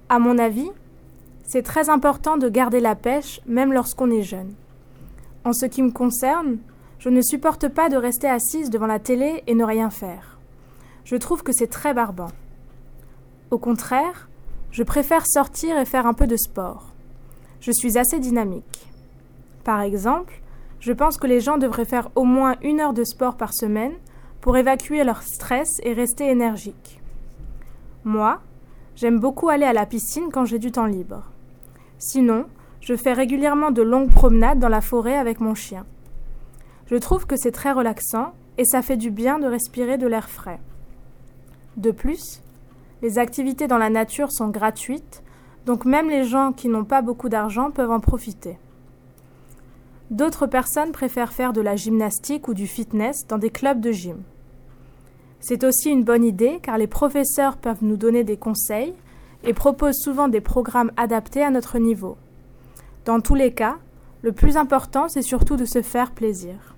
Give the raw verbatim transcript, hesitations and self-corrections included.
À mon avis, c'est très important de garder la pêche même lorsqu'on est jeune. En ce qui me concerne, je ne supporte pas de rester assise devant la télé et ne rien faire. Je trouve que c'est très barbant. Au contraire, je préfère sortir et faire un peu de sport. Je suis assez dynamique. Par exemple, je pense que les gens devraient faire au moins une heure de sport par semaine pour évacuer leur stress et rester énergique. Moi, j'aime beaucoup aller à la piscine quand j'ai du temps libre. Sinon, je fais régulièrement de longues promenades dans la forêt avec mon chien. Je trouve que c'est très relaxant et ça fait du bien de respirer de l'air frais. De plus, les activités dans la nature sont gratuites, donc même les gens qui n'ont pas beaucoup d'argent peuvent en profiter. D'autres personnes préfèrent faire de la gymnastique ou du fitness dans des clubs de gym. C'est aussi une bonne idée car les professeurs peuvent nous donner des conseils et proposent souvent des programmes adaptés à notre niveau. Dans tous les cas, le plus important, c'est surtout de se faire plaisir.